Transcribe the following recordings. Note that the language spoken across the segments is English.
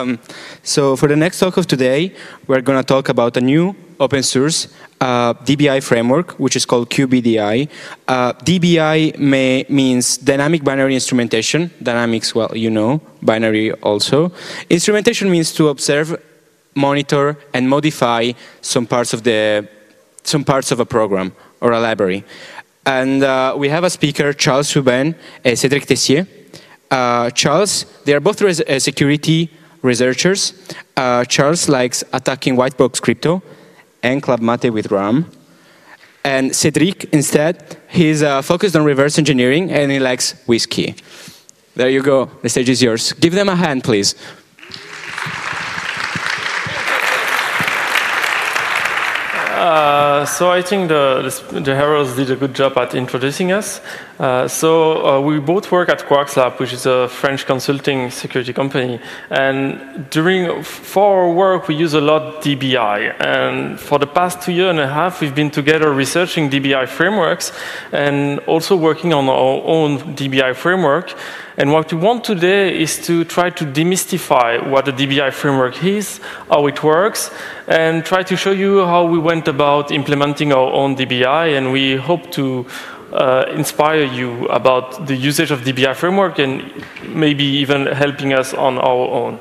So for the next talk of today, we're going to talk about a new open source DBI framework, which is called QBDI. DBI means Dynamic Binary Instrumentation. Dynamics, well, you know, binary also. Instrumentation means to observe, monitor, and modify some parts of a program or a library. And we have a speaker, Charles Hubin and Cédric Tessier. Charles, they are both security researchers. Charles likes attacking white box crypto and Club Mate with RAM. And Cédric, instead, he's focused on reverse engineering and he likes whiskey. There you go. The stage is yours. Give them a hand, please. So I think the heroes did a good job at introducing us. We both work at Quarks Lab, which is a French consulting security company. And for our work, we use a lot DBI. And for the past 2.5 years, we've been together researching DBI frameworks and also working on our own DBI framework. And what we want today is to try to demystify what the DBI framework is, how it works, and try to show you how we went about implementing our own DBI. And we hope to inspire you about the usage of DBI framework and maybe even helping us on our own.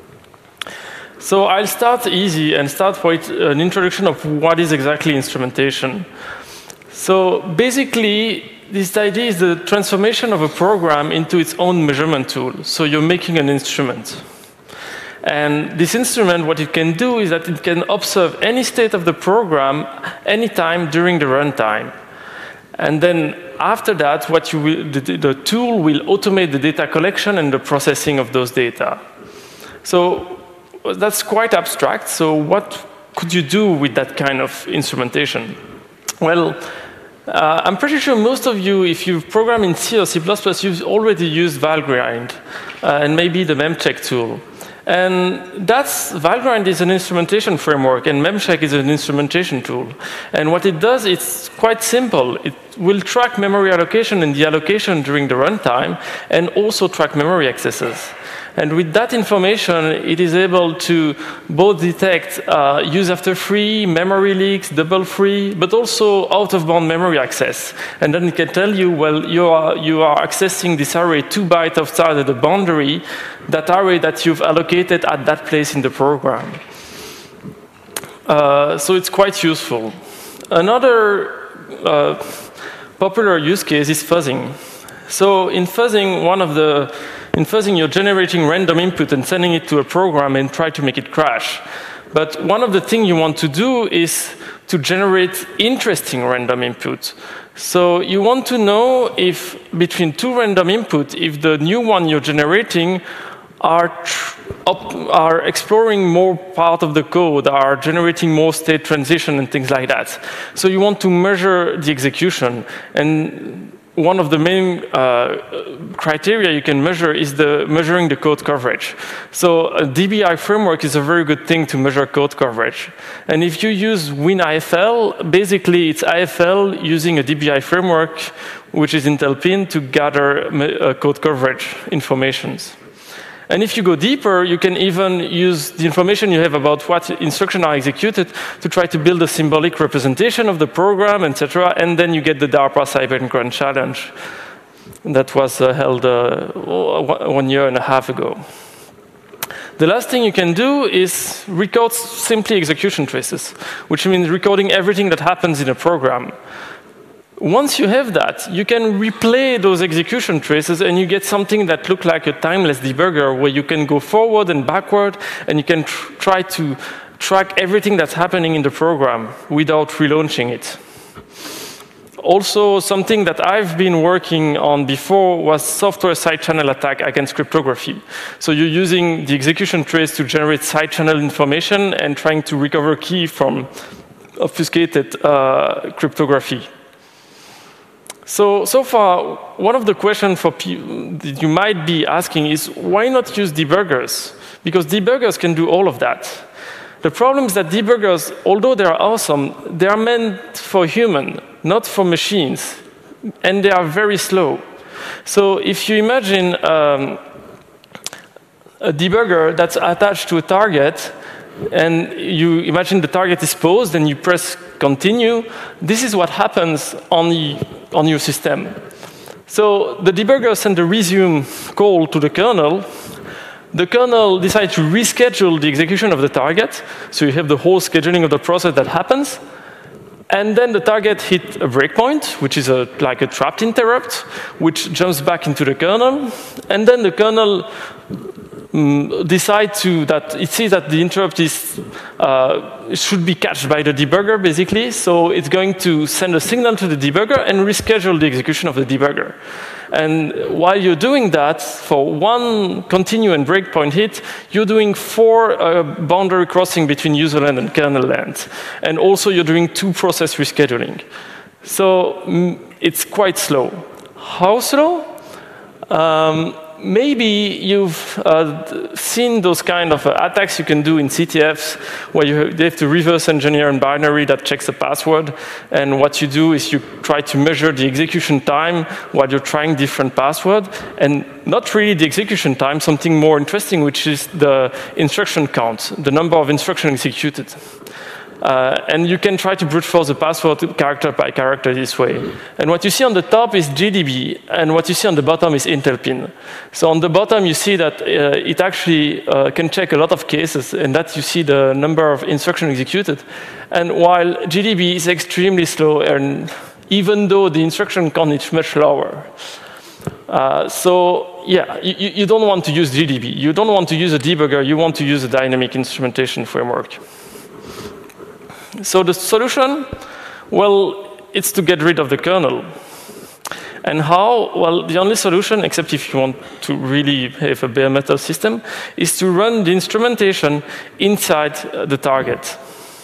So I'll start easy and start with an introduction of what is exactly instrumentation. So basically, this idea is the transformation of a program into its own measurement tool. So you're making an instrument. And this instrument, what it can do is that it can observe any state of the program anytime during the runtime. And then after that, the tool will automate the data collection and the processing of those data. So that's quite abstract. So what could you do with that kind of instrumentation? Well, I'm pretty sure most of you, if you've programmed in C or C++, you've already used Valgrind and maybe the Memcheck tool. And Valgrind is an instrumentation framework, and Memcheck is an instrumentation tool. And what it does, it's quite simple. It will track memory allocation and deallocation during the runtime, and also track memory accesses. And with that information, it is able to both detect use after free, memory leaks, double free, but also out-of-bound memory access. And then it can tell you, well, you are accessing this array 2 bytes outside of the boundary, that array that you've allocated at that place in the program. So it's quite useful. Another popular use case is fuzzing. So in fuzzing, you're generating random input and sending it to a program and try to make it crash. But one of the things you want to do is to generate interesting random input. So you want to know if between 2 random input, if the new one you're generating are exploring more part of the code, are generating more state transition and things like that. So you want to measure the execution. And one of the main criteria you can measure is measuring the code coverage. So a DBI framework is a very good thing to measure code coverage. And if you use WinIFL, basically it's IFL using a DBI framework, which is Intel Pin, to gather code coverage informations. And if you go deeper, you can even use the information you have about what instructions are executed to try to build a symbolic representation of the program, etc. And then you get the DARPA Cyber Grand Challenge that was held 1.5 years ago. The last thing you can do is record simply execution traces, which means recording everything that happens in a program. Once you have that, you can replay those execution traces and you get something that looks like a timeless debugger where you can go forward and backward and you can try to track everything that's happening in the program without relaunching it. Also, something that I've been working on before was software side channel attack against cryptography. So you're using the execution trace to generate side channel information and trying to recover key from obfuscated cryptography. So far, one of the questions that you might be asking is, why not use debuggers? Because debuggers can do all of that. The problem is that debuggers, although they are awesome, they are meant for humans, not for machines, and they are very slow. So if you imagine a debugger that's attached to a target, and you imagine the target is paused, and you press continue. This is what happens on your system. So the debugger sends a resume call to the kernel. The kernel decides to reschedule the execution of the target. So you have the whole scheduling of the process that happens. And then the target hits a breakpoint, which is like a trapped interrupt, which jumps back into the kernel. And then the kernel decides that it sees that the interrupt should be catched by the debugger, basically. So it's going to send a signal to the debugger and reschedule the execution of the debugger. And while you're doing that, for one continue and breakpoint hit, you're doing 4 boundary crossing between user land and kernel land. And also you're doing 2 process rescheduling. So it's quite slow. How slow? Maybe you've seen those kind of attacks you can do in CTFs where they have to reverse engineer a binary that checks a password. And what you do is you try to measure the execution time while you're trying different passwords. And not really the execution time, something more interesting, which is the instruction count, the number of instructions executed. And you can try to brute force the password character by character this way. And what you see on the top is GDB, and what you see on the bottom is Intel pin. So on the bottom, you see that it actually can check a lot of cases, and that you see the number of instructions executed. And while GDB is extremely slow, and even though the instruction count is much lower. So yeah, you don't want to use GDB. You don't want to use a debugger. You want to use a dynamic instrumentation framework. So the solution, well, it's to get rid of the kernel. And how? Well, the only solution, except if you want to really have a bare metal system, is to run the instrumentation inside the target.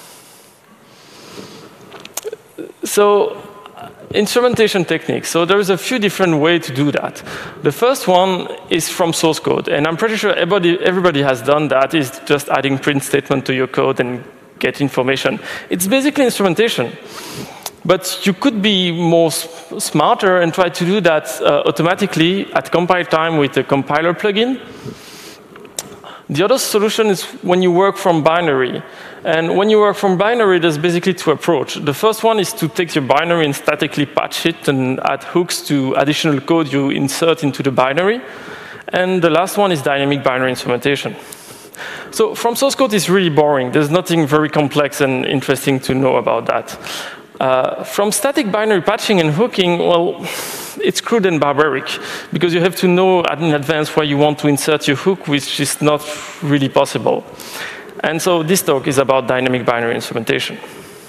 So instrumentation techniques. So there's a few different ways to do that. The first one is from source code. And I'm pretty sure everybody has done that, is just adding print statement to your code and get information. It's basically instrumentation. But you could be more smarter and try to do that automatically at compile time with a compiler plugin. The other solution is when you work from binary. And when you work from binary, there's basically 2 approaches. The first one is to take your binary and statically patch it and add hooks to additional code you insert into the binary. And the last one is dynamic binary instrumentation. So from source code is really boring. There's nothing very complex and interesting to know about that. From static binary patching and hooking, well, it's crude and barbaric because you have to know in advance where you want to insert your hook, which is not really possible. And so this talk is about dynamic binary instrumentation.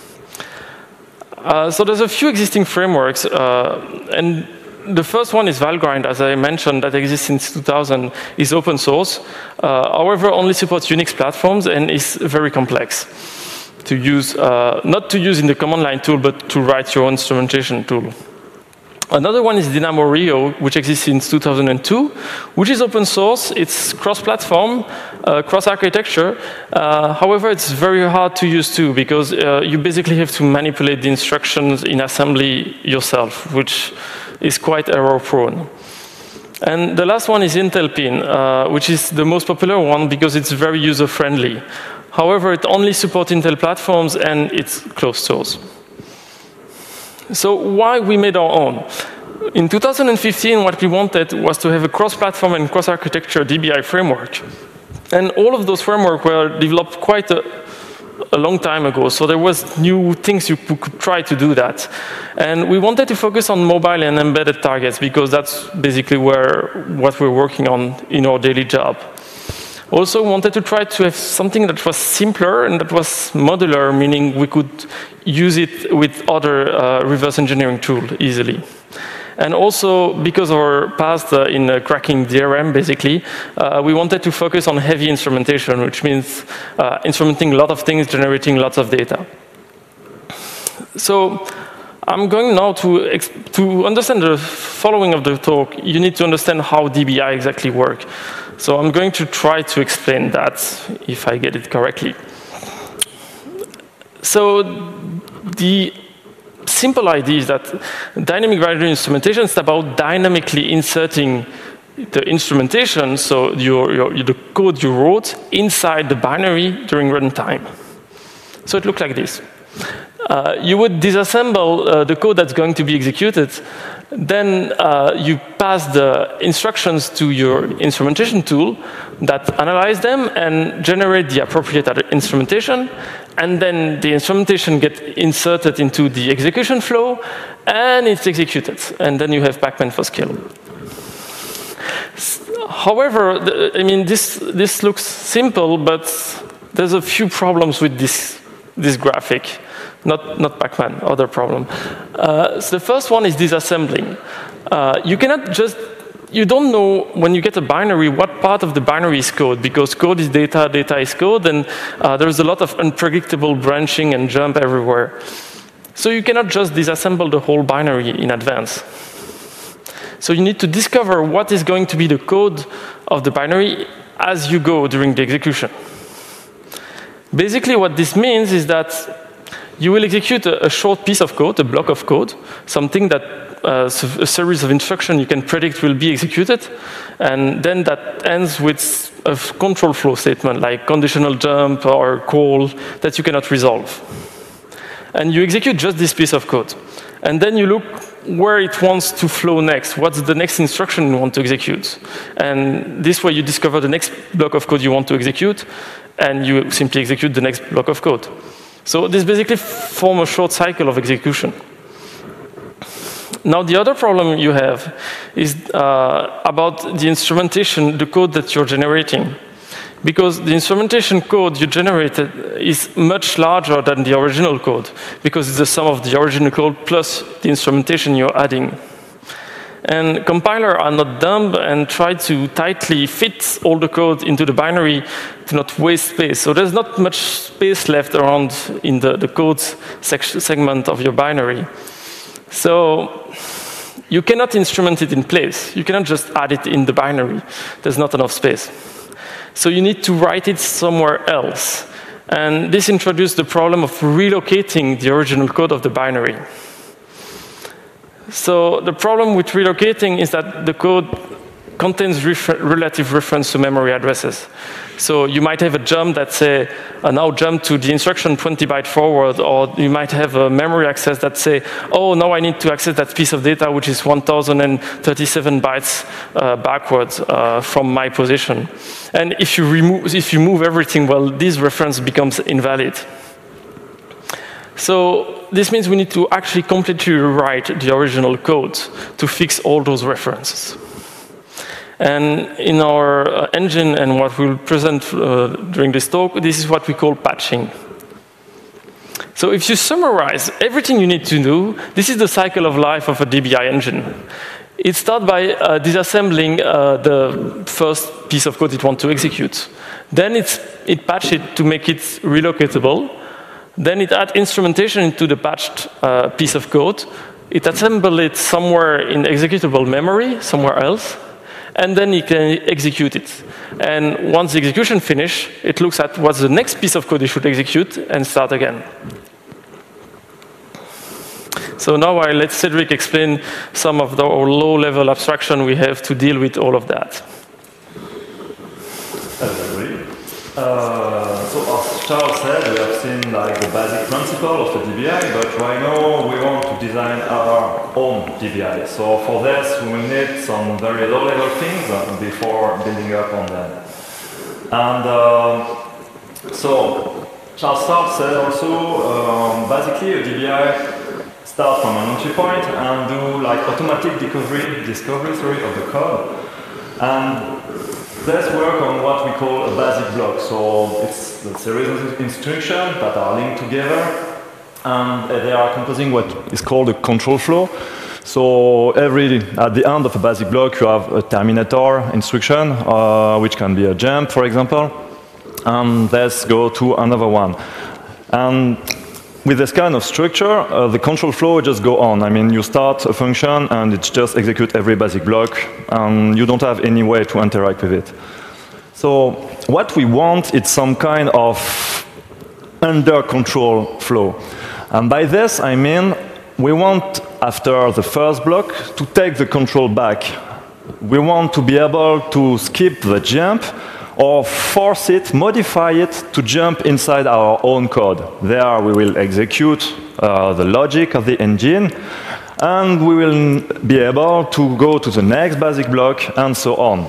So there's a few existing frameworks, and the first one is Valgrind, as I mentioned, that exists since 2000, is open source. However, only supports Unix platforms and is very complex to use, not to use in the command line tool, but to write your own instrumentation tool. Another one is Dynamo Rio, which exists since 2002, which is open source. It's cross-platform, cross-architecture. However, it's very hard to use too, because you basically have to manipulate the instructions in assembly yourself, which is quite error-prone. And the last one is Intel pin, which is the most popular one because it's very user-friendly. However, it only supports Intel platforms and it's closed source. So why we made our own? In 2015, what we wanted was to have a cross-platform and cross-architecture DBI framework. And all of those frameworks were developed quite a long time ago, so there was new things you could try to do that. And we wanted to focus on mobile and embedded targets because that's basically what we're working on in our daily job. Also wanted to try to have something that was simpler and that was modular, meaning we could use it with other reverse engineering tools easily. And also, because of our past in cracking DRM, basically, we wanted to focus on heavy instrumentation, which means instrumenting a lot of things, generating lots of data. So I'm going now to understand the following of the talk. You need to understand how DBI exactly works. So I'm going to try to explain that, if I get it correctly. So the simple idea is that dynamic binary instrumentation is about dynamically inserting the instrumentation, so the code you wrote inside the binary during runtime. So it looked like this. You would disassemble the code that's going to be executed. Then you pass the instructions to your instrumentation tool that analyze them and generate the appropriate instrumentation. And then the instrumentation gets inserted into the execution flow, and it's executed. And then you have Pacman for scale. However, I mean, this looks simple, but there's a few problems with this graphic. Not Pacman, other problem. So the first one is disassembling. You don't know when you get a binary what part of the binary is code, because code is data, data is code, and there's a lot of unpredictable branching and jump everywhere. So you cannot just disassemble the whole binary in advance. So you need to discover what is going to be the code of the binary as you go during the execution. Basically what this means is that you will execute a short piece of code, a block of code, something that a series of instructions you can predict will be executed, and then that ends with a control flow statement like conditional jump or call that you cannot resolve. And you execute just this piece of code. And then you look where it wants to flow next. What's the next instruction you want to execute? And this way you discover the next block of code you want to execute, and you simply execute the next block of code. So this basically forms a short cycle of execution. Now the other problem you have is about the instrumentation, the code that you're generating. Because the instrumentation code you generated is much larger than the original code, because it's the sum of the original code plus the instrumentation you're adding. And compilers are not dumb and try to tightly fit all the code into the binary to not waste space. So there's not much space left around in the code segment of your binary. So you cannot instrument it in place. You cannot just add it in the binary. There's not enough space. So you need to write it somewhere else. And this introduced the problem of relocating the original code of the binary. So the problem with relocating is that the code contains relative reference to memory addresses. So you might have a jump that say, now jump to the instruction 20 byte forward, or you might have a memory access that say, oh, now I need to access that piece of data which is 1037 bytes backwards from my position. And if you move everything, well, this reference becomes invalid. So this means we need to actually completely rewrite the original code to fix all those references. And in our engine and what we'll present during this talk, this is what we call patching. So if you summarize everything you need to do, this is the cycle of life of a DBI engine. It starts by disassembling the first piece of code it wants to execute. Then it patches it to make it relocatable. Then it adds instrumentation into the patched piece of code. It assembles it somewhere in executable memory, somewhere else. And then you can execute it. And once the execution finishes, it looks at what's the next piece of code you should execute and start again. So now I let Cedric explain some of the low-level abstraction we have to deal with all of that. So as Charles said, we have seen like the basic principle of the DBI, but right now we want to design our own DBI. So for this, we will need some very low-level things before building up on them. And so Charles said also, basically a DBI start from an entry point and do like automatic discovery of the code. And let's work on what we call a basic block. So it's a series of instructions that are linked together, and they are composing what is called a control flow. So at the end of a basic block, you have a terminator instruction, which can be a jump, for example. And let's go to another one. And with this kind of structure, the control flow just go on. I mean, you start a function and it just executes every basic block, and you don't have any way to interact with it. So what we want is some kind of under control flow. And by this, I mean, we want, after the first block, to take the control back We want to be able to skip the jump or force it, modify it to jump inside our own code. There we will execute the logic of the engine, and we will be able to go to the next basic block and so on.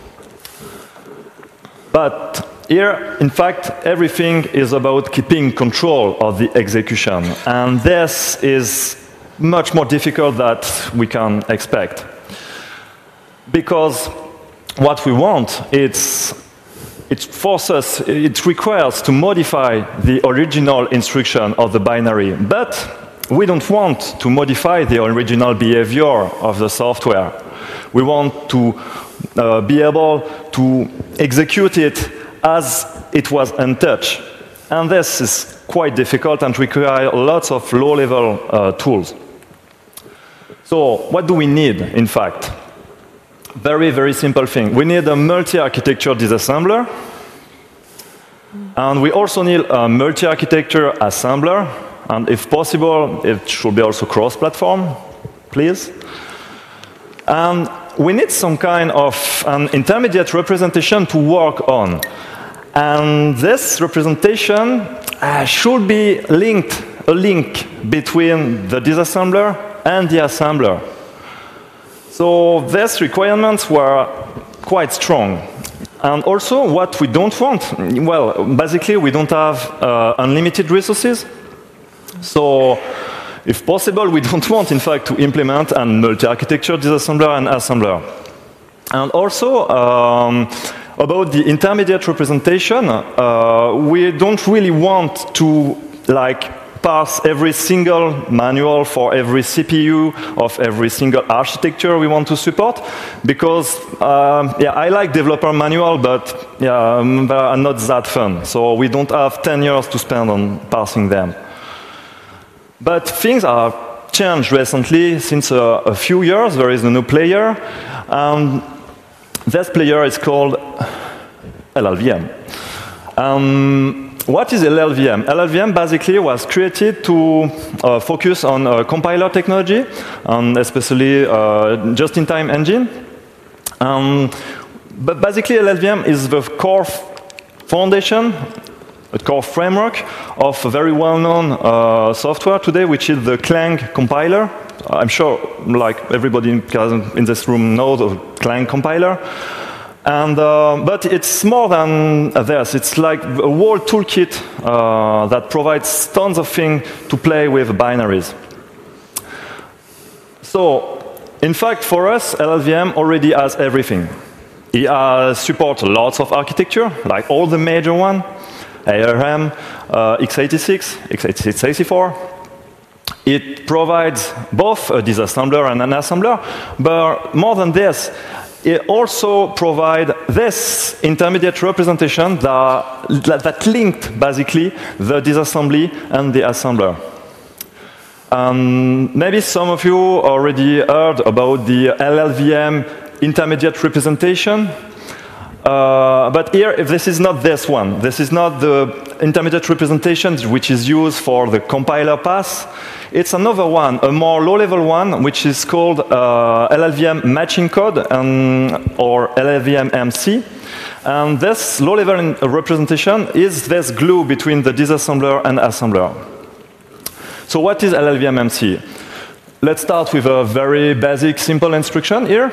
But here, in fact, everything is about keeping control of the execution, and this is much more difficult than we can expect. Because what we want, it requires to modify the original instruction of the binary, but we don't want to modify the original behavior of the software. We want to be able to execute it as it was untouched. And this is quite difficult and requires lots of low-level tools. So what do we need, in fact? Very, very simple thing. We need a multi-architecture disassembler. And we also need a multi-architecture assembler. And if possible, it should be also cross-platform, please. And we need some kind of an intermediate representation to work on. And this representation should be a link between the disassembler and the assembler. So these requirements were quite strong. And also what we don't want, well, basically we don't have unlimited resources. So if possible, we don't want, in fact, to implement a multi-architecture disassembler and assembler. And also, about the intermediate representation, we don't really want to parse every single manual for every CPU of every single architecture we want to support, because I like developer manual, but they are not that fun. So we don't have 10 years to spend on parsing them. But things have changed recently. Since a few years, there is a new player. This player is called LLVM. What is LLVM? LLVM basically was created to focus on compiler technology, and especially just-in-time engine. But basically, LLVM is the core foundation, a core framework of a very well-known software today, which is the Clang compiler. I'm sure, everybody in this room knows the Clang compiler. But it's more than this. It's like a whole toolkit that provides tons of things to play with binaries. So, in fact, for us, LLVM already has everything. It supports lots of architecture, like all the major ones. ARM, x86, x86-64. It provides both a disassembler and an assembler, but more than this, it also provides this intermediate representation that linked, basically, the disassembly and the assembler. Maybe some of you already heard about the LLVM intermediate representation. But here, this is not this one. This is not the intermediate representation which is used for the compiler pass. It's another one, a more low-level one, which is called LLVM matching code, or LLVM MC. And this low-level representation is this glue between the disassembler and assembler. So what is LLVM MC? Let's start with a very basic, simple instruction here.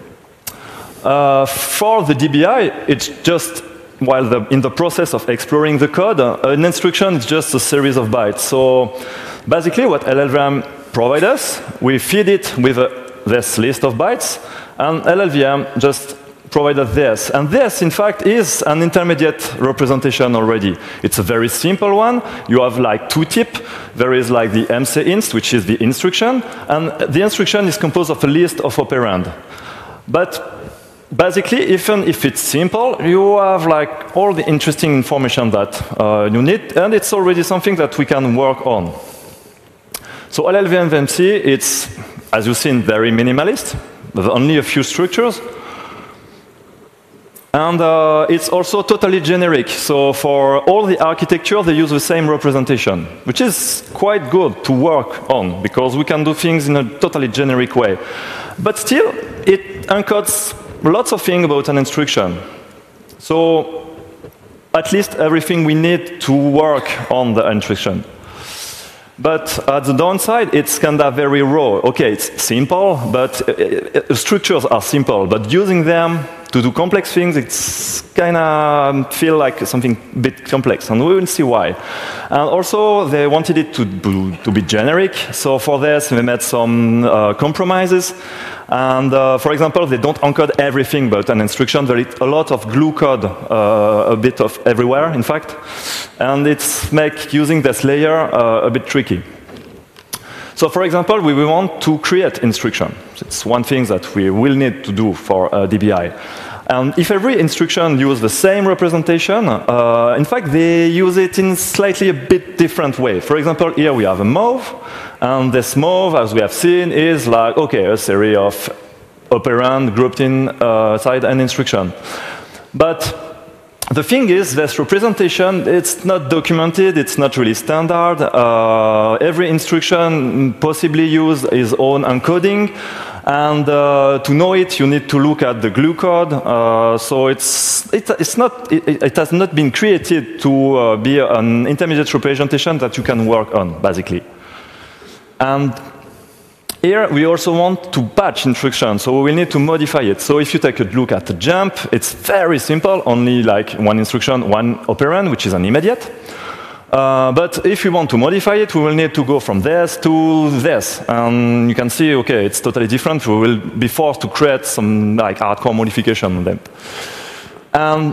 For the DBI, it's just, while in the process of exploring the code, an instruction is just a series of bytes. So basically what LLVM provides us, we feed it with this list of bytes, and LLVM just provided this. And this, in fact, is an intermediate representation already. It's a very simple one. You have two tips. There is the MC_inst, which is the instruction, and the instruction is composed of a list of operand. But basically, even if it's simple, you have all the interesting information that you need, and it's already something that we can work on. So LLVM MC, it's, as you've seen, very minimalist, with only a few structures. And it's also totally generic. So for all the architecture, they use the same representation, which is quite good to work on, because we can do things in a totally generic way. But still, it encodes lots of things about an instruction. So at least everything we need to work on the instruction. But at the downside, it's kind of very raw. Okay, it's simple, but structures are simple. But using them to do complex things, it's kind of feel like something a bit complex, and we will see why. And also, they wanted it to be generic. So for this, they made some compromises. And for example, they don't encode everything but an instruction. There is a lot of glue code, a bit of everywhere, in fact. And it's make using this layer a bit tricky. So for example, we want to create instruction. It's one thing that we will need to do for DBI. And if every instruction uses the same representation, in fact, they use it in slightly a bit different way. For example, here we have a move, and this move, as we have seen, is like, okay, a series of operand grouped inside an instruction. But the thing is, this representation, it's not documented, it's not really standard. Every instruction possibly uses its own encoding. And to know it, you need to look at the glue code. So it has not been created to be an intermediate representation that you can work on, basically. And here we also want to patch instruction, so we will need to modify it. So if you take a look at the jump, it's very simple, only like one instruction, one operand, which is an immediate. But if we want to modify it, we will need to go from this to this. And you can see, okay, it's totally different. We will be forced to create some like hardcore modification on them. And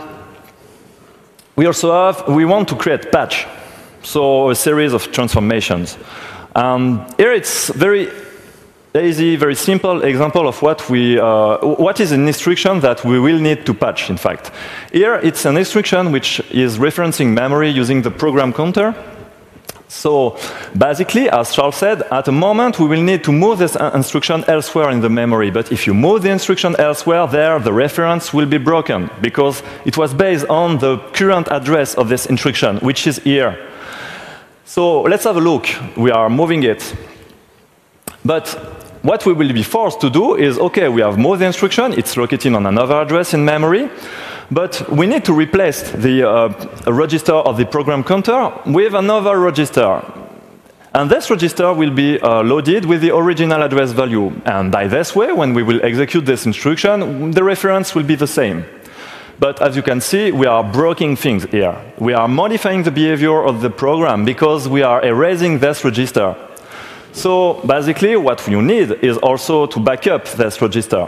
we also we want to create patch, so a series of transformations. Here it's very easy, very simple example of what is an instruction that we will need to patch, in fact. Here, it's an instruction which is referencing memory using the program counter. So basically, as Charles said, at a moment, we will need to move this instruction elsewhere in the memory. But if you move the instruction elsewhere, there, the reference will be broken, because it was based on the current address of this instruction, which is here. So let's have a look. We are moving it. But what we will be forced to do is, okay, we have moved the instruction, it's located on another address in memory, but we need to replace the register of the program counter with another register. And this register will be loaded with the original address value. And by this way, when we will execute this instruction, the reference will be the same. But as you can see, we are breaking things here. We are modifying the behavior of the program because we are erasing this register. So basically, what you need is also to back up this register.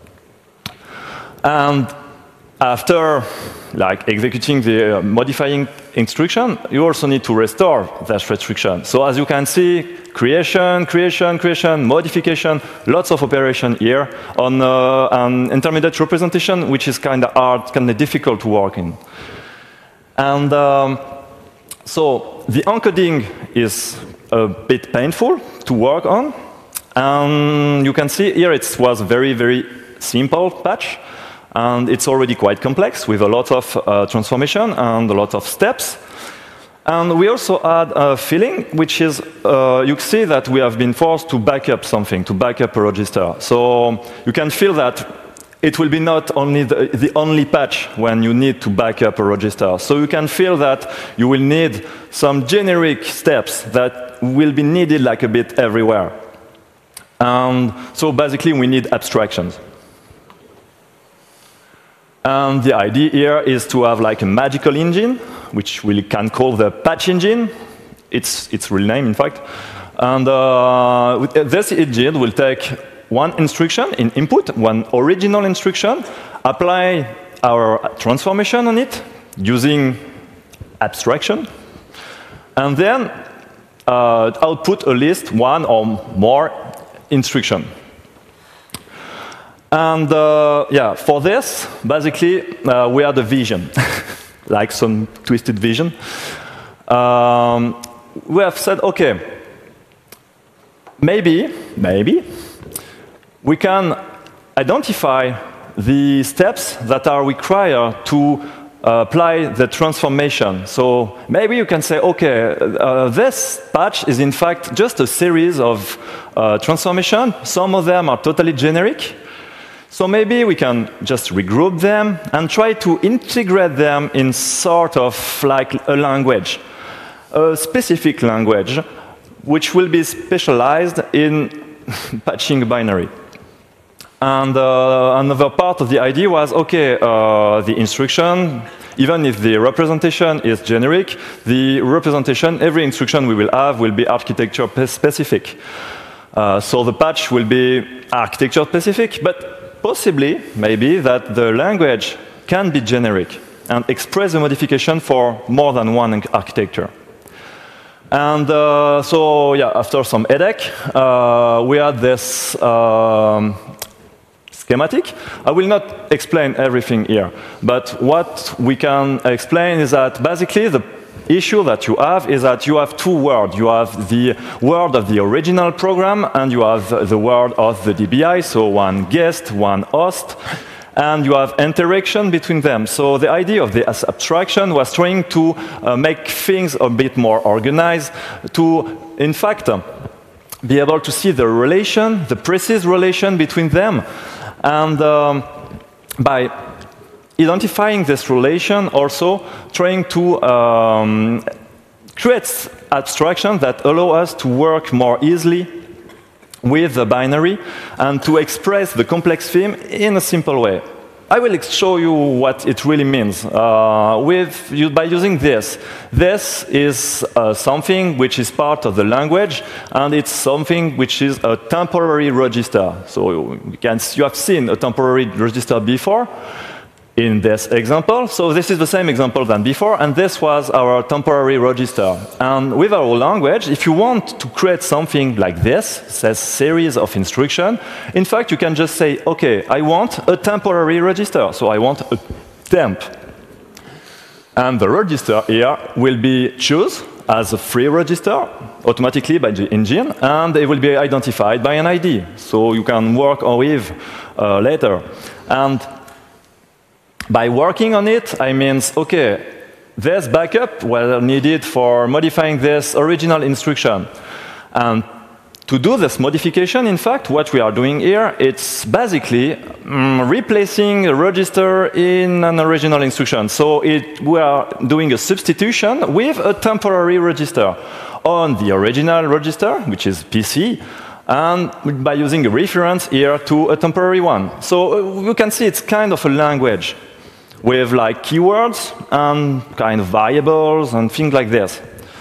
And after executing the modifying instruction, you also need to restore this restriction. So as you can see, creation, modification, lots of operation here on an intermediate representation, which is kind of hard, kind of difficult to work in. And so the encoding is a bit painful to work on. And you can see here it was a very, very simple patch. And it's already quite complex with a lot of transformation and a lot of steps. And we also add a filling, which is, you see that we have been forced to back up something, to back up a register. So you can feel that it will be not only the only patch when you need to back up a register. So you can feel that you will need some generic steps that will be needed like a bit everywhere. And so basically we need abstractions. And the idea here is to have like a magical engine, which we can call the patch engine. It's its real name, in fact. And this engine will take one instruction in input, one original instruction, apply our transformation on it using abstraction, and then output a list, one or more instruction. And yeah, for this, basically, we had a vision, like some twisted vision. We have said, okay, maybe we can identify the steps that are required to apply the transformation. So maybe you can say, okay, this patch is in fact just a series of transformation. Some of them are totally generic. So maybe we can just regroup them and try to integrate them in sort of like a language, a specific language, which will be specialized in patching a binary. And another part of the idea was, okay, the instruction, even if the representation is generic, the representation, every instruction we will have will be architecture specific. So the patch will be architecture specific, but possibly, maybe, that the language can be generic and express the modification for more than one architecture. And so, yeah, after some headache, we had this schematic. I will not explain everything here, but what we can explain is that basically the issue that you have is that you have two worlds. You have the world of the original program, and you have the world of the DBI, so one guest, one host, and you have interaction between them. So the idea of the abstraction was trying to make things a bit more organized, to, in fact, be able to see the relation, the precise relation between them. And by identifying this relation, also trying to create abstraction that allow us to work more easily with the binary and to express the complex theme in a simple way. I will show you what it really means by using this. This is something which is part of the language, and it's something which is a temporary register. So you have seen a temporary register before in this example. So this is the same example than before, and this was our temporary register. And with our language, if you want to create something like this, says series of instructions, in fact, you can just say, okay, I want a temporary register, so I want a temp. And the register here will be chosen as a free register automatically by the engine, and it will be identified by an ID, so you can work with later. And by working on it, I mean, okay, this backup was needed for modifying this original instruction. And to do this modification, in fact, what we are doing here, it's basically replacing a register in an original instruction. So we are doing a substitution with a temporary register on the original register, which is PC, and by using a reference here to a temporary one. So you can see it's kind of a language with like keywords and kind of variables and things like this.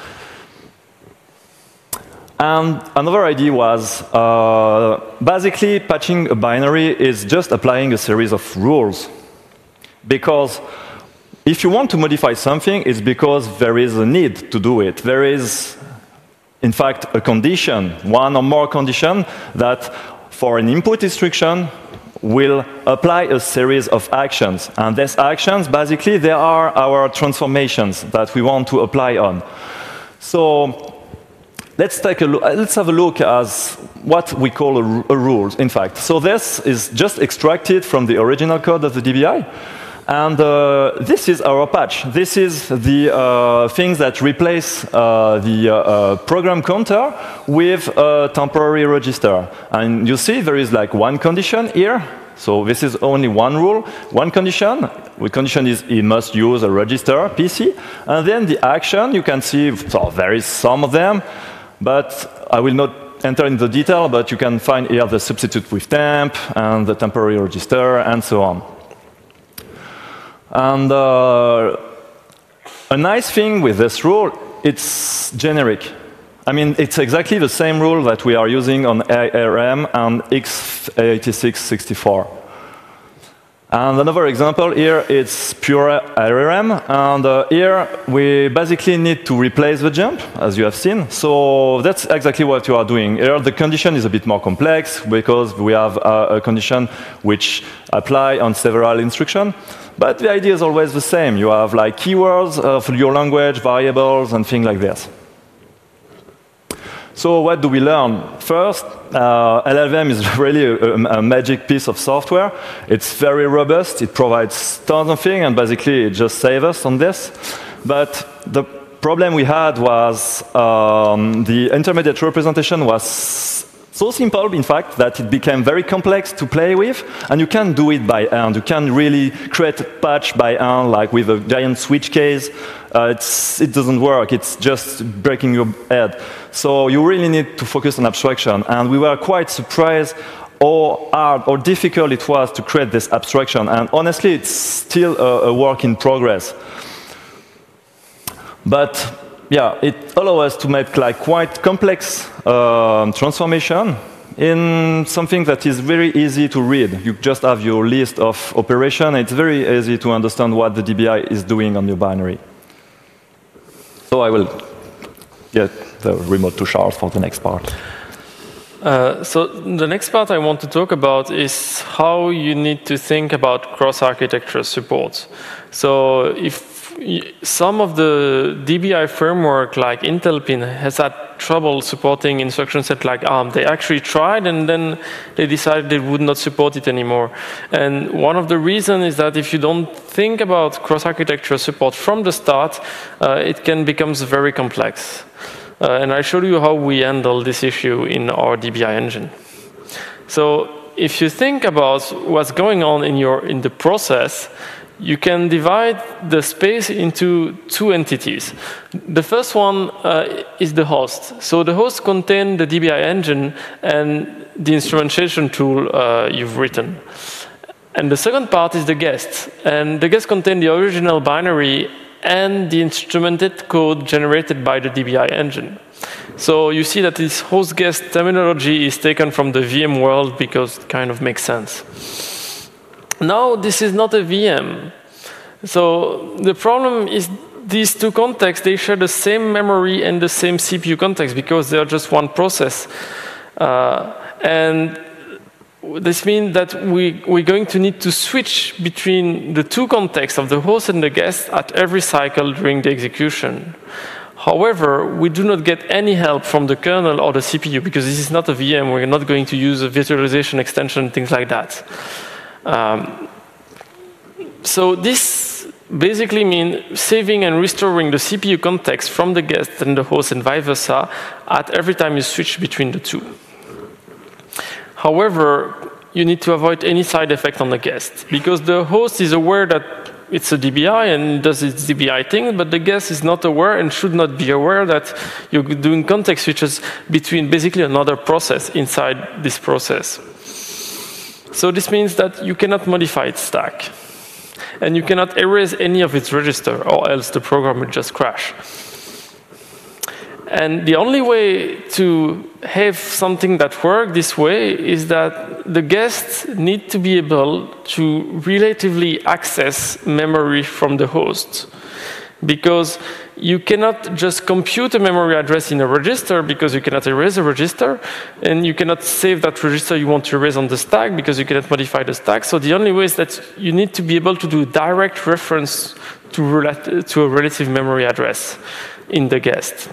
And another idea was basically patching a binary is just applying a series of rules. Because if you want to modify something, it's because there is a need to do it. There is, in fact, a condition, one or more condition, that for an input instruction, will apply a series of actions. And these actions, basically, they are our transformations that we want to apply on. So let's take a look. Let's have a look at what we call a rule, in fact. So this is just extracted from the original code of the DBI. And this is our patch. This is the things that replace the program counter with a temporary register. And you see there is like one condition here. So this is only one rule, one condition. The condition is it must use a register, PC. And then the action, you can see, so there is some of them. But I will not enter into detail, but you can find here the substitute with temp and the temporary register and so on. And a nice thing with this rule, it's generic. I mean, it's exactly the same rule that we are using on ARM and x86-64. And another example here, it's pure ARM. And here, we basically need to replace the jump, as you have seen. So that's exactly what you are doing. Here, the condition is a bit more complex, because we have a condition which apply on several instructions. But the idea is always the same. You have like keywords of your language, variables, and things like this. So what do we learn? First, LLVM is really a magic piece of software. It's very robust. It provides tons of things, and basically it just saves us on this. But the problem we had was the intermediate representation was So simple, in fact, that it became very complex to play with, and you can do it by hand. You can really create a patch by hand, like with a giant switch case. It doesn't work. It's just breaking your head. So you really need to focus on abstraction. And we were quite surprised how hard or difficult it was to create this abstraction. And honestly, it's still a work in progress. But yeah, it allows us to make like quite complex transformation in something that is very easy to read. You just have your list of operations. It's very easy to understand what the DBI is doing on your binary. So I will get the remote to Charles for the next part. So the next part I want to talk about is how you need to think about cross-architecture support. So if some of the DBI framework, like Intel Pin, has had trouble supporting instruction set like ARM. They actually tried, and then they decided they would not support it anymore. And one of the reasons is that if you don't think about cross-architecture support from the start, it can become very complex. And I showed you how we handle this issue in our DBI engine. So if you think about what's going on in the process, you can divide the space into two entities. The first one is the host. So the host contains the DBI engine and the instrumentation tool you've written. And the second part is the guest. And the guest contains the original binary and the instrumented code generated by the DBI engine. So you see that this host guest terminology is taken from the VM world because it kind of makes sense. Now, this is not a VM. So the problem is these two contexts, they share the same memory and the same CPU context because they are just one process. And this means that we're going to need to switch between the two contexts of the host and the guest at every cycle during the execution. However, we do not get any help from the kernel or the CPU because this is not a VM. We're not going to use a virtualization extension, things like that. So this basically means saving and restoring the CPU context from the guest and the host and vice versa at every time you switch between the two. However, you need to avoid any side effect on the guest because the host is aware that it's a DBI and does its DBI thing, but the guest is not aware and should not be aware that you're doing context switches between basically another process inside this process. So this means that you cannot modify its stack. And you cannot erase any of its register, or else the program will just crash. And the only way to have something that works this way is that the guests need to be able to relatively access memory from the host. Because you cannot just compute a memory address in a register because you cannot erase a register, and you cannot save that register you want to erase on the stack because you cannot modify the stack. So the only way is that you need to be able to do direct reference to a relative memory address in the guest.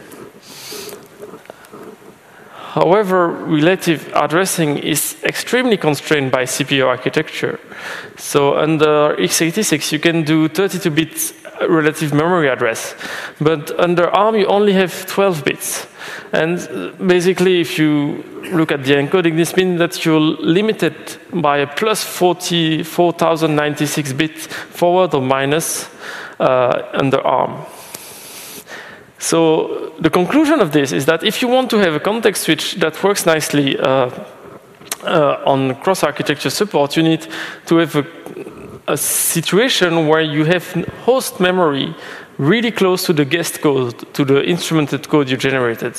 However, relative addressing is extremely constrained by CPU architecture. So under x86, you can do 32-bit relative memory address. But under ARM, you only have 12 bits. And basically, if you look at the encoding, this means that you're limited by a plus 4096 bit forward or minus under ARM. So the conclusion of this is that if you want to have a context switch that works nicely on cross-architecture support, you need to have a situation where you have host memory really close to the guest code, to the instrumented code you generated.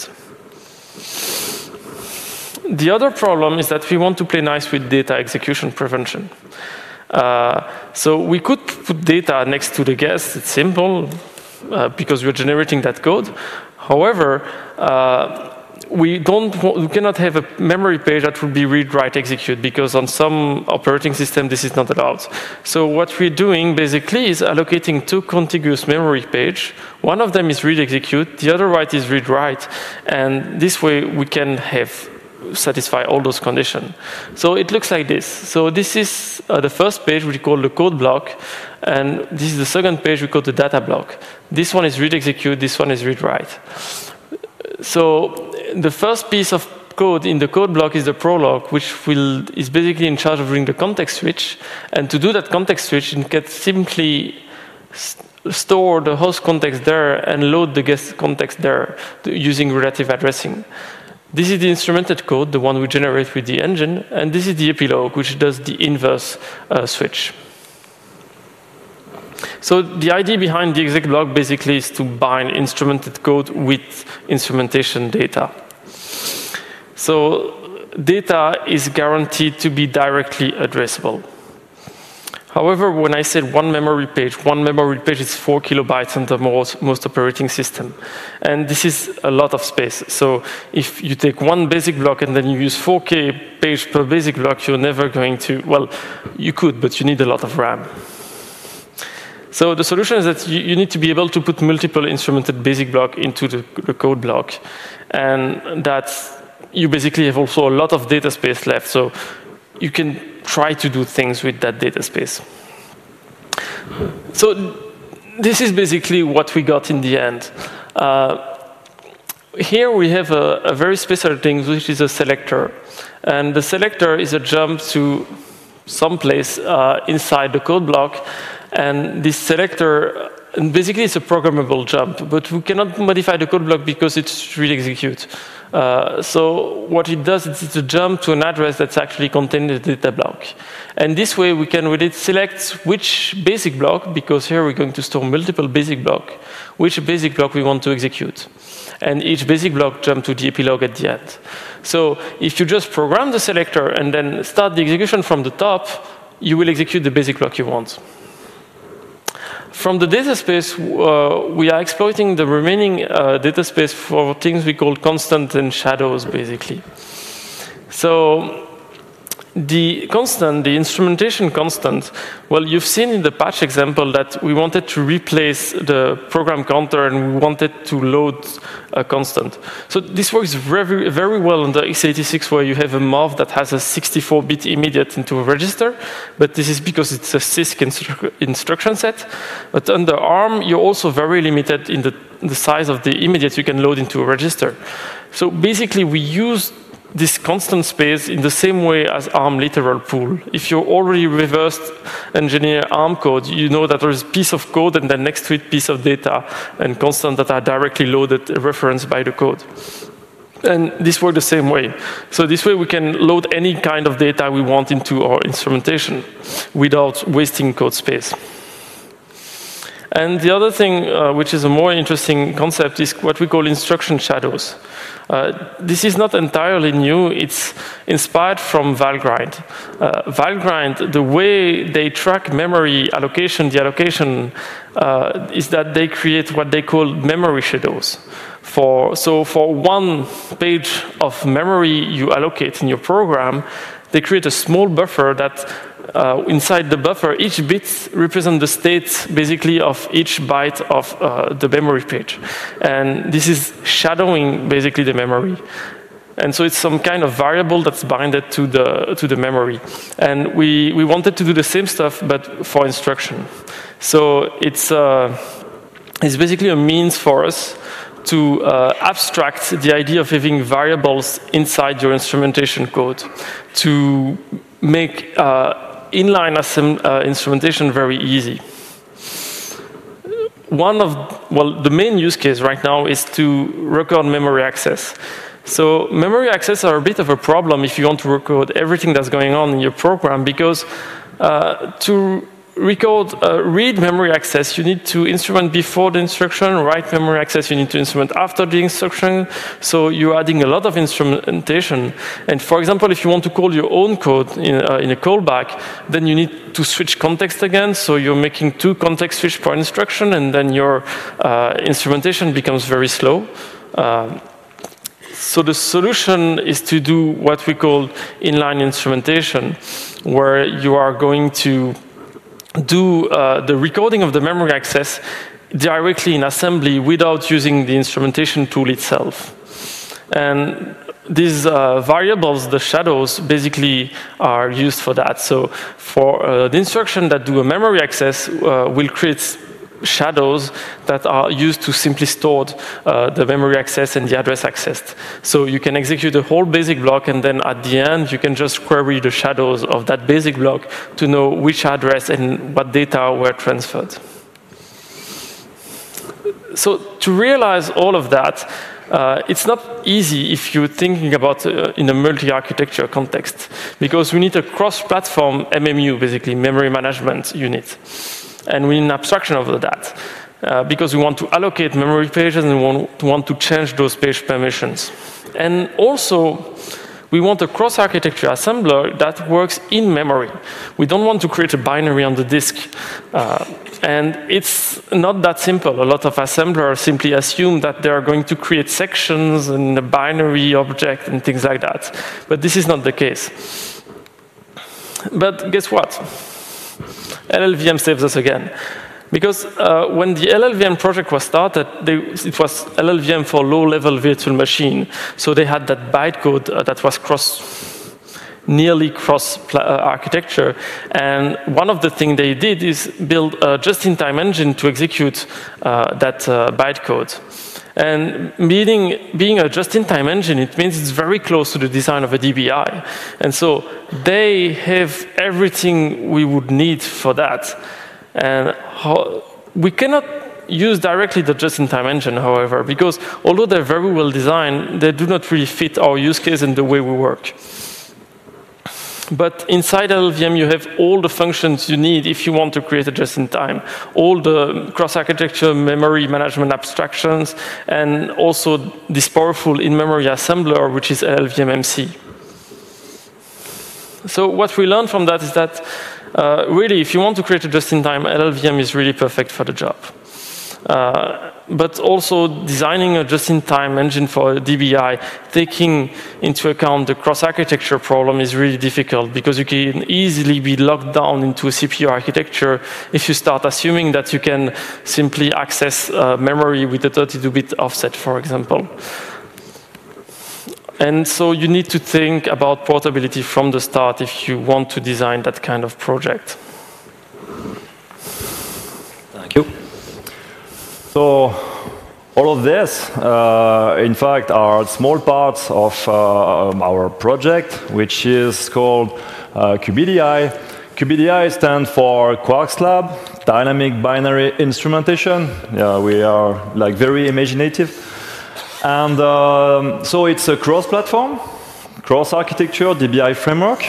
The other problem is that we want to play nice with data execution prevention. So we could put data next to the guest. It's simple. Because we're generating that code. However, we cannot have a memory page that will be read-write execute because on some operating system this is not allowed. So what we're doing basically is allocating two contiguous memory pages. One of them is read execute, the other right is read-write, and this way we can satisfy all those conditions. So it looks like this. So this is the first page we call the code block, and this is the second page we call the data block. This one is read execute, this one is read write. So the first piece of code in the code block is the prolog, which is basically in charge of doing the context switch. And to do that context switch, it can simply store the host context there and load the guest context there using relative addressing. This is the instrumented code, the one we generate with the engine, and this is the epilogue, which does the inverse switch. So the idea behind the exec block basically is to bind instrumented code with instrumentation data. So data is guaranteed to be directly addressable. However, when I said one memory page is 4 kilobytes on the most operating system. And this is a lot of space. So if you take one basic block and then you use 4K page per basic block, you're never going to, well, you could, but you need a lot of RAM. So the solution is that you need to be able to put multiple instrumented basic block into the code block. And that you basically have also a lot of data space left. So you can try to do things with that data space. So this is basically what we got in the end. Here we have a very special thing, which is a selector. And the selector is a jump to some place inside the code block. And this selector, and basically it's a programmable jump, but we cannot modify the code block because it's really execute. So what it does is it's a jump to an address that's actually contained in the data block. And this way we can really select which basic block, because here we're going to store multiple basic block, which basic block we want to execute. And each basic block jump to the epilogue at the end. So if you just program the selector and then start the execution from the top, you will execute the basic block you want. From the data space, we are exploiting the remaining data space for things we call constant and shadows, basically. So the constant, the instrumentation constant, well, you've seen in the patch example that we wanted to replace the program counter and we wanted to load a constant. So this works very, very well on the x86, where you have a MOV that has a 64-bit immediate into a register, but this is because it's a CISC instruction set. But under ARM, you're also very limited in the size of the immediate you can load into a register. So basically, we use this constant space in the same way as ARM literal pool. If you already reversed engineer ARM code, you know that there is a piece of code and then next to it piece of data and constant that are directly loaded, referenced by the code. And this works the same way. So this way we can load any kind of data we want into our instrumentation without wasting code space. And the other thing, which is a more interesting concept, is what we call instruction shadows. This is not entirely new. It's inspired from Valgrind. Valgrind, the way they track memory allocation, the allocation, is that they create what they call memory shadows. So for one page of memory you allocate in your program, they create a small buffer that inside the buffer, each bit represents the state, basically, of each byte of the memory page. And this is shadowing, basically, the memory. And so it's some kind of variable that's binded to the memory. And we wanted to do the same stuff, but for instruction. So it's basically a means for us to abstract the idea of having variables inside your instrumentation code to make inline instrumentation very easy. The main use case right now is to record memory access. So memory access are a bit of a problem if you want to record everything that's going on in your program, because to read memory access, you need to instrument before the instruction. Write memory access, you need to instrument after the instruction. So you're adding a lot of instrumentation. And for example, if you want to call your own code in a callback, then you need to switch context again. So you're making 2 context switch per instruction, and then your instrumentation becomes very slow. So the solution is to do what we call inline instrumentation, where you are going to do the recording of the memory access directly in assembly without using the instrumentation tool itself. And these variables, the shadows, basically are used for that. So for the instruction that do a memory access, will create shadows that are used to simply store the memory access and the address accessed. So you can execute a whole basic block, and then at the end, you can just query the shadows of that basic block to know which address and what data were transferred. So to realize all of that, it's not easy if you're thinking about in a multi-architecture context, because we need a cross-platform MMU, basically memory management unit, and we need an abstraction of that, because we want to allocate memory pages and we want to change those page permissions. And also, we want a cross-architecture assembler that works in memory. We don't want to create a binary on the disk. And it's not that simple. A lot of assemblers simply assume that they are going to create sections and a binary object and things like that. But this is not the case. But guess what? LLVM saves us again. Because when the LLVM project was started, it was LLVM for low-level virtual machine. So they had that bytecode that was nearly cross architecture. And one of the things they did is build a just-in-time engine to execute that bytecode. And being a just-in-time engine, it means it's very close to the design of a DBI. And so they have everything we would need for that. And we cannot use directly the just-in-time engine, however, because although they're very well designed, they do not really fit our use case and the way we work. But inside LLVM, you have all the functions you need if you want to create a just-in-time. All the cross-architecture memory management abstractions, and also this powerful in-memory assembler, which is LLVM MC. So what we learned from that is that really, if you want to create a just-in-time, LLVM is really perfect for the job. But also designing a just-in-time engine for a DBI, taking into account the cross-architecture problem is really difficult, because you can easily be locked down into a CPU architecture if you start assuming that you can simply access memory with a 32-bit offset, for example. And so you need to think about portability from the start if you want to design that kind of project. Thank you. So all of this, in fact, are small parts of our project, which is called QBDI. QBDI stands for Quarks Lab, Dynamic Binary Instrumentation. Yeah, we are like very imaginative. And so it's a cross-platform, cross-architecture DBI framework.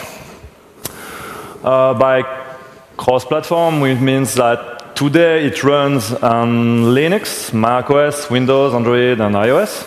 By cross-platform, it means that today it runs on Linux, macOS, Windows, Android, and iOS.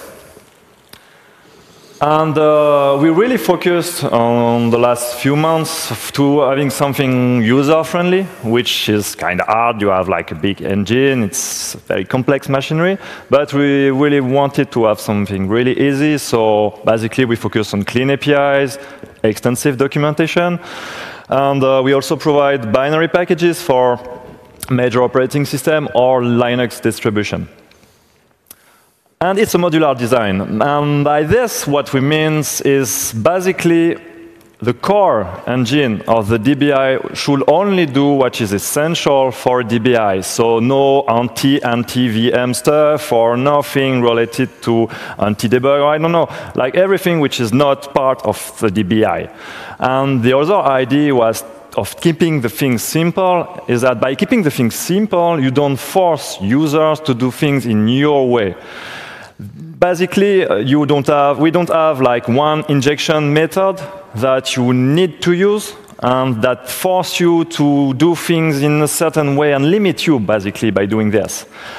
And we really focused on the last few months to having something user-friendly, which is kind of hard. You have like a big engine, it's very complex machinery, but we really wanted to have something really easy. So basically, we focus on clean APIs, extensive documentation, and we also provide binary packages for major operating system or Linux distribution. And it's a modular design. And by this, what we mean is basically the core engine of the DBI should only do what is essential for DBI. So no anti-VM stuff or nothing related to anti-debug, or I don't know, like everything which is not part of the DBI. And the other idea was of keeping the things simple is that by keeping the things simple, you don't force users to do things in your way. Basically, we don't have like one injection method that you need to use and that force you to do things in a certain way and limit you basically by doing this.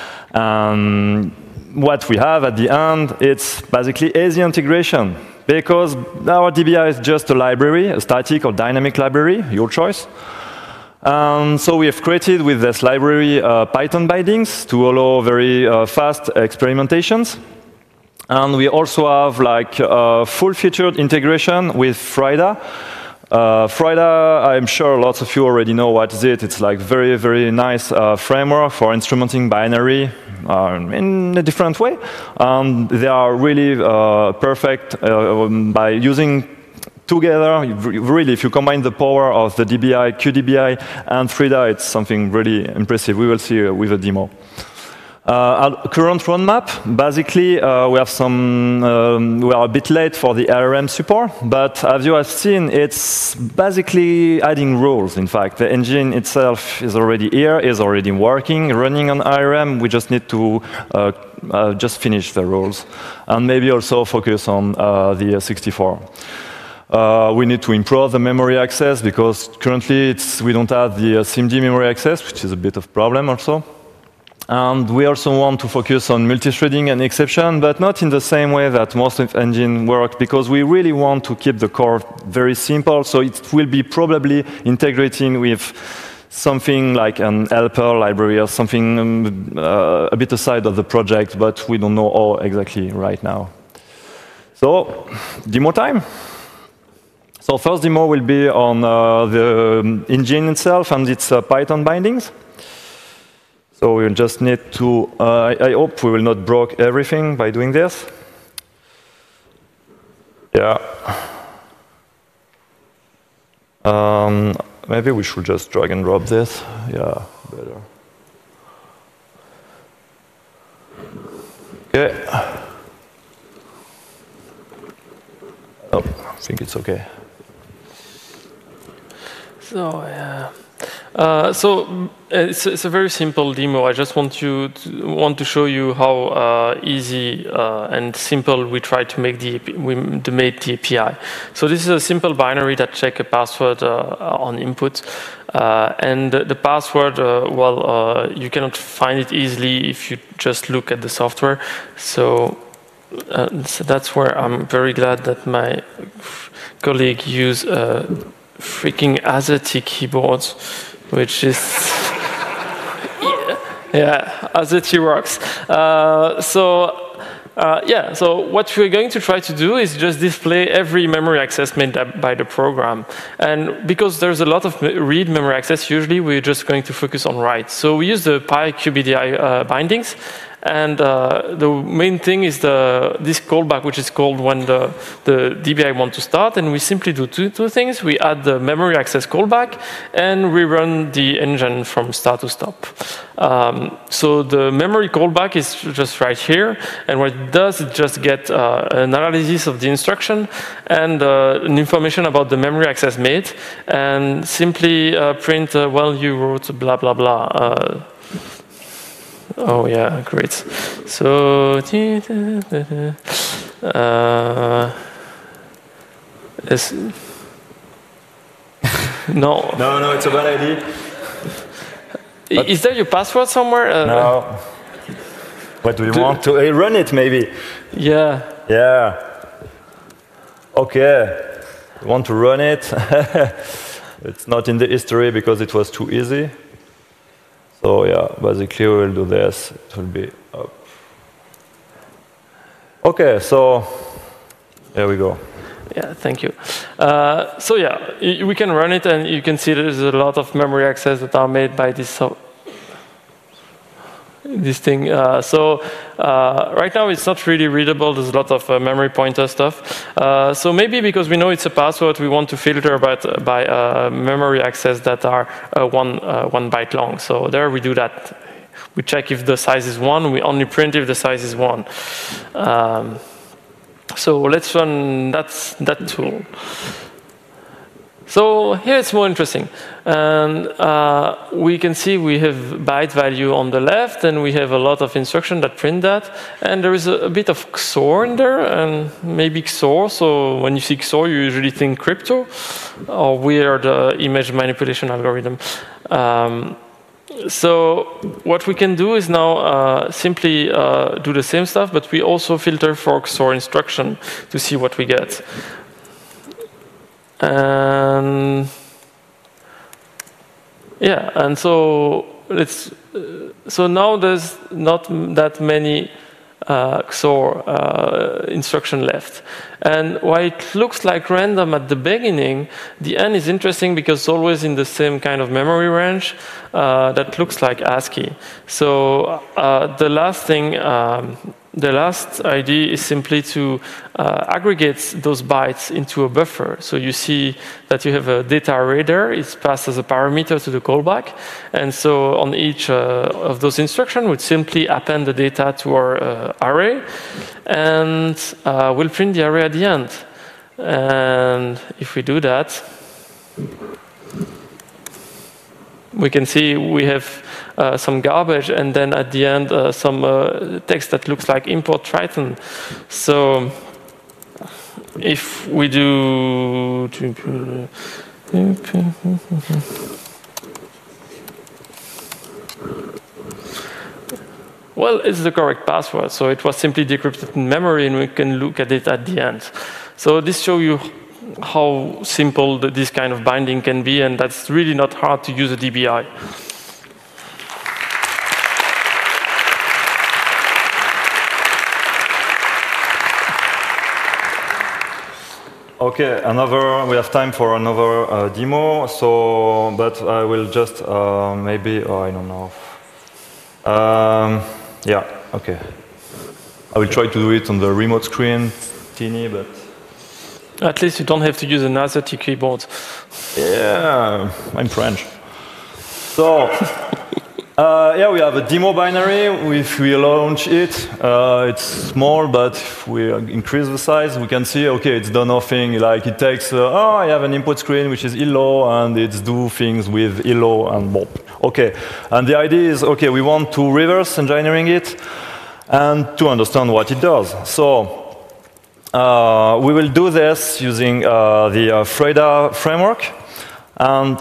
What we have at the end, it's basically easy integration, because our DBI is just a library, a static or dynamic library, your choice. So we have created with this library Python bindings to allow very fast experimentations. And we also have like full-featured integration with FRIDA. FRIDA, I'm sure lots of you already know what is it. It's like very, very nice framework for instrumenting binary in a different way. They are really perfect by using together, really, if you combine the power of the DBI, QDBI, and Frida, it's something really impressive. We will see with a demo. Our current roadmap, basically, we have we are a bit late for the ARM support, but as you have seen, it's basically adding rules, in fact. The engine itself is already here, is already working, running on ARM. We just need to just finish the rules, and maybe also focus on the 64. We need to improve the memory access, because currently we don't have the SIMD memory access, which is a bit of a problem also. And we also want to focus on multi-threading and exception, but not in the same way that most of engine work, because we really want to keep the core very simple. So it will be probably integrating with something like an helper library or something a bit aside of the project, but we don't know all exactly right now. So, demo time. So first demo will be on the engine itself and its Python bindings. So we'll just need to, I hope we will not break everything by doing this. Yeah. Maybe we should just drag and drop this. Yeah, better. Okay. Oh, I think it's okay. So, it's a very simple demo. I just want to show you how easy and simple we try to make the API. So this is a simple binary that check a password on input, and the password, you cannot find it easily if you just look at the software. So that's where I'm very glad that my colleague used freaking AZERTY keyboards, which is yeah, AZERTY works. So what we're going to try to do is just display every memory access made by the program. And because there's a lot of read memory access, usually we're just going to focus on write. So we use the PyQBDI bindings. And the main thing is this callback, which is called when the DBI want to start. And we simply do two things. We add the memory access callback, and we run the engine from start to stop. So the memory callback is just right here. And what it does, it just get an analysis of the instruction and an information about the memory access made, and simply print, you wrote blah, blah, blah. Oh yeah, great. So No, it's a bad idea. Is there your password somewhere? No. What do you want to run it? Maybe. Yeah. Yeah. Okay. You want to run it? It's not in the history because it was too easy. So yeah, basically we will do this. It will be up. Okay, so there we go. Yeah, thank you. So yeah, we can run it, and you can see there's a lot of memory access that are made by this thing. Right now it's not really readable. There's a lot of memory pointer stuff. So maybe because we know it's a password, we want to filter by memory access that are one byte long. So there we do that. We check if the size is 1. We only print if the size is 1. So let's run that tool. So here it's more interesting. And we can see we have byte value on the left, and we have a lot of instruction that print that. And there is a bit of XOR in there, and maybe XOR. So when you see XOR, you usually think crypto or weird image manipulation algorithm. So what we can do is now simply do the same stuff, but we also filter for XOR instruction to see what we get. And yeah, and so so now there's not that many XOR instruction left. And while it looks like random at the beginning, the end is interesting because it's always in the same kind of memory range that looks like ASCII. So the last thing The last idea is simply to aggregate those bytes into a buffer. So you see that you have a data array there. It's passed as a parameter to the callback. And so on each of those instructions, we'd simply append the data to our array. And we'll print the array at the end. And if we do that, we can see we have some garbage, and then at the end some text that looks like import Triton. So if we do well, it's the correct password, so it was simply decrypted in memory, and we can look at it at the end. So this shows you how simple this kind of binding can be, and that's really not hard to use a DBI. Okay, we have time for another demo, but I will just maybe, I don't know. Yeah, okay. I will try to do it on the remote screen, teeny, but... At least you don't have to use an AZERTY keyboard. Yeah, I'm French. So, yeah, we have a demo binary. If we launch it, it's small, but if we increase the size, we can see, okay, it's done nothing. Like it takes, I have an input screen, which is hello, and it's do things with hello and bop. Okay, and the idea is, okay, we want to reverse engineering it and to understand what it does. So, we will do this using the FREIDA framework. And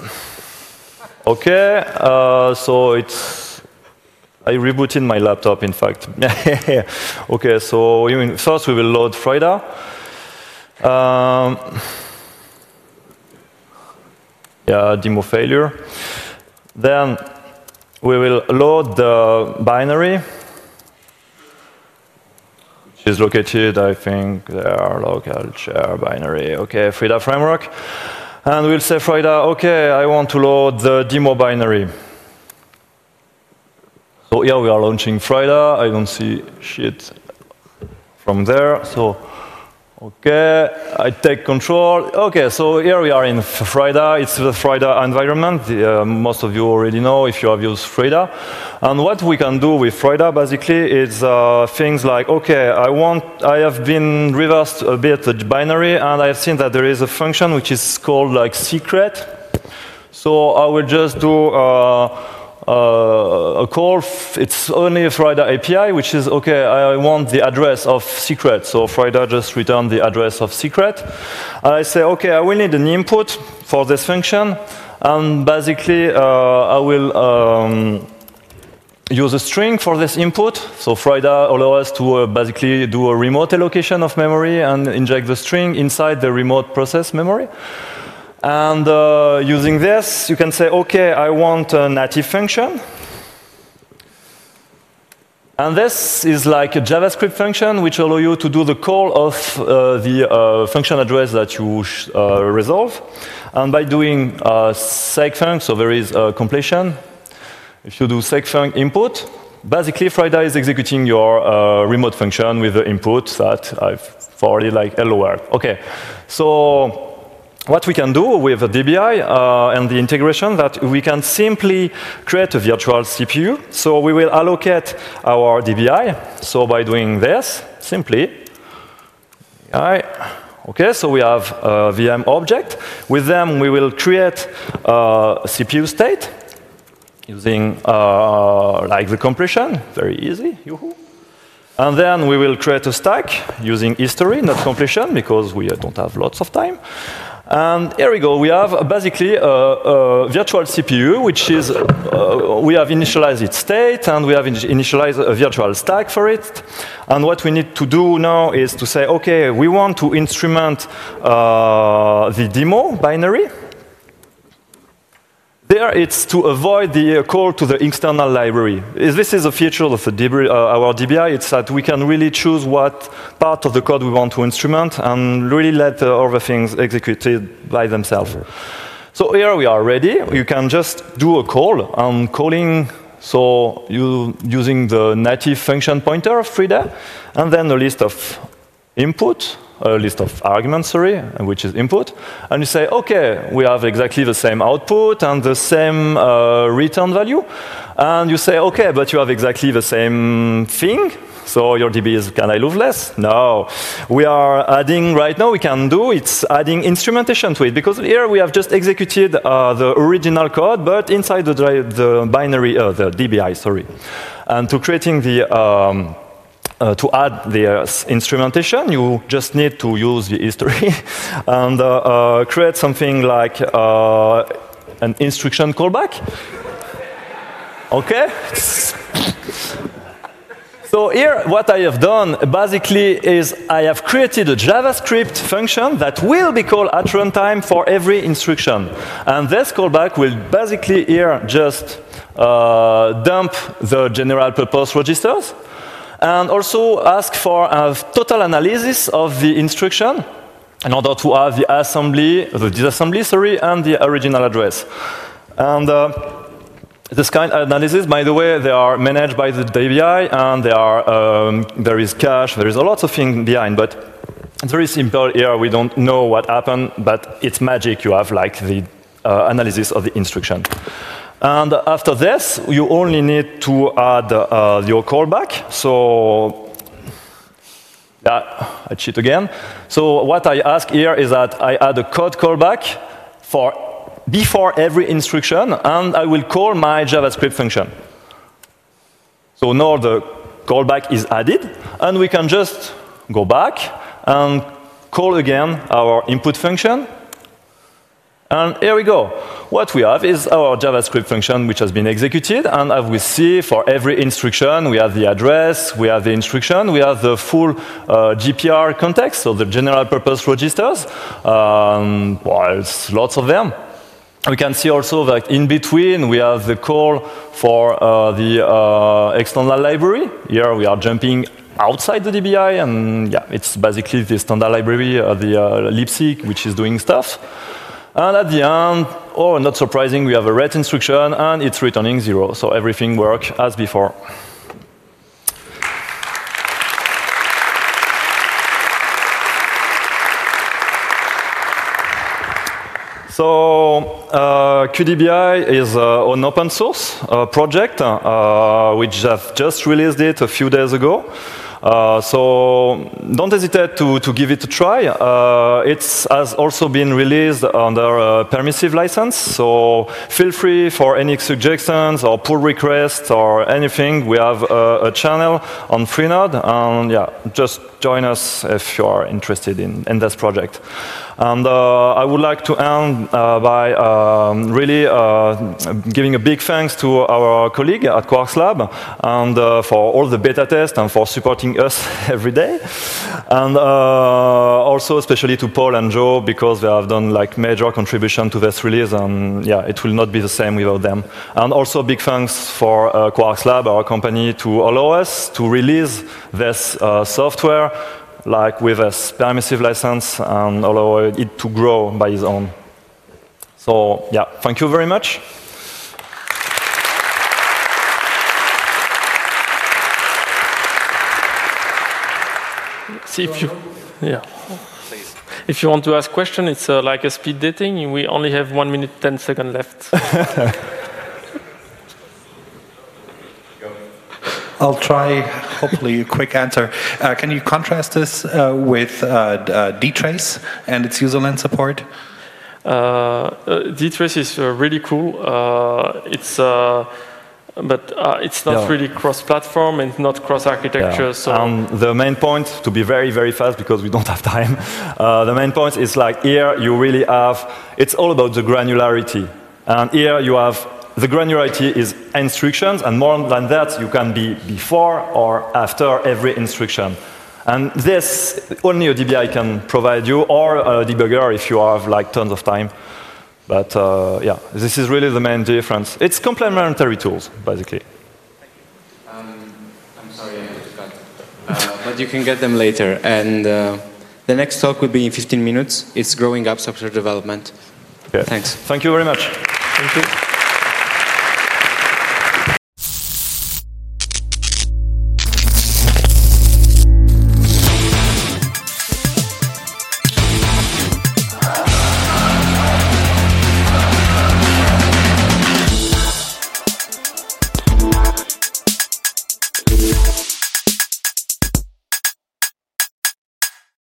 okay, so I rebooted my laptop, in fact. Okay, so first we will load FREIDA. Yeah, demo failure. Then we will load the binary, which is located, I think, there, local share binary. Okay, FREIDA framework. And we'll say FREIDA, okay, I want to load the demo binary. So here we are launching FREIDA. I don't see shit from there. So, okay, I take control. Okay, so here we are in FREIDA. It's the FREIDA environment. Most of you already know if you have used FREIDA. And what we can do with FREIDA basically is things like, okay, I have been reversed a bit the binary, and I have seen that there is a function which is called like secret. So I will just do a call. It's only a FREIDA API, which is, okay, I want the address of secret. So FREIDA just return the address of secret. And I say, okay, I will need an input for this function. And basically, I will use a string for this input. So FREIDA allows us to basically do a remote allocation of memory and inject the string inside the remote process memory. And using this, you can say, okay, I want a native function. And this is like a JavaScript function which allows you to do the call of the function address that you resolve. And by doing segfunc, so there is a completion. If you do segfunc input, basically FREIDA is executing your remote function with the input that I've forwarded like hello world. Okay, so what we can do with a DBI and the integration, that we can simply create a virtual CPU. So we will allocate our DBI. So by doing this, simply, okay, so we have a VM object. With them, we will create a CPU state using like the completion, very easy. Yoo-hoo. And then we will create a stack using history, not completion, because we don't have lots of time. And here we go. We have basically a virtual CPU, which is, we have initialized its state, and we have initialized a virtual stack for it. And what we need to do now is to say, okay, we want to instrument the demo binary. There, it's to avoid the call to the external library. This is a feature of our DBI. It's that we can really choose what part of the code we want to instrument and really let other things executed by themselves. So here we are ready. You can just do a call. I'm calling So using the native function pointer of FreeDAE, and then a list of input, a list of arguments, sorry, which is input. And you say, OK, we have exactly the same output and the same return value. And you say, OK, but you have exactly the same thing. So your DB is kind of loveless? No. We are adding, right now we can do, it's adding instrumentation to it. Because here we have just executed the original code, but inside the binary, the DBI, sorry. And to creating the, to add the instrumentation, you just need to use the history and create something like an instruction callback. OK? So here, what I have done basically is I have created a JavaScript function that will be called at runtime for every instruction. And this callback will basically here just dump the general purpose registers and also ask for a total analysis of the instruction in order to have the assembly, the disassembly, sorry, and the original address. And this kind of analysis, by the way, they are managed by the DBI, and they are, there is cache, there is a lot of things behind, but it's very simple here. We don't know what happened, but it's magic. You have like the analysis of the instruction. And after this, you only need to add your callback. So I cheat again. So what I ask here is that I add a code callback for before every instruction, and I will call my JavaScript function. So now the callback is added, and we can just go back and call again our input function. And here we go. What we have is our JavaScript function which has been executed, and as we see, for every instruction, we have the address, we have the instruction, we have the full GPR context, so the general purpose registers. Well, it's lots of them. We can see also that in between we have the call for the external library. Here we are jumping outside the DBI, and yeah, it's basically the standard library, the libc, which is doing stuff. And at the end, oh, not surprising, we have a ret instruction, and it's returning 0. So everything works as before. So QDBI is an open source project which I've just released it a few days ago. So don't hesitate to give it a try. It has also been released under a permissive license, so feel free for any suggestions or pull requests or anything. We have a channel on Freenode, and yeah, just join us if you are interested in this project. And I would like to end by really giving a big thanks to our colleague at Quarks Lab and for all the beta tests and for supporting us every day. And also especially to Paul and Joe, because they have done like major contribution to this release, and yeah, it will not be the same without them. And also big thanks for Quarks Lab, our company, to allow us to release this software like with a permissive license and allow it to grow by its own. So yeah, thank you very much. See if you, yeah. Please. If you want to ask question, it's like a speed dating. We only have 1 minute 10 seconds left. I'll try, hopefully, a quick answer. Can you contrast this with dtrace and its userland support? dtrace is really cool. But it's not really cross-platform and not cross-architecture. Yeah. So the main point, to be very, very fast because we don't have time, the main point is like here you really have, it's all about the granularity. And here you have, the granularity is instructions, and more than that, you can be before or after every instruction. And this, only a DBI can provide you, or a debugger if you have like tons of time. But yeah, this is really the main difference. It's complementary tools, basically. I'm sorry, I forgot. But you can get them later. And the next talk will be in 15 minutes. It's growing up software development. Okay. Thanks. Thank you very much. thank you.